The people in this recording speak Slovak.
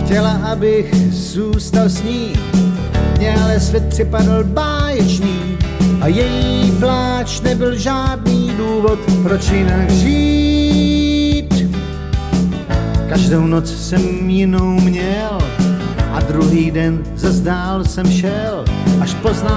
Chtěla, abych zůstal s ní, mně ale svět připadl báječný a její pláč nebyl žádný důvod, proč jinak žít. Každou noc jsem jinou měl a druhý den zas dál jsem šel, až poznal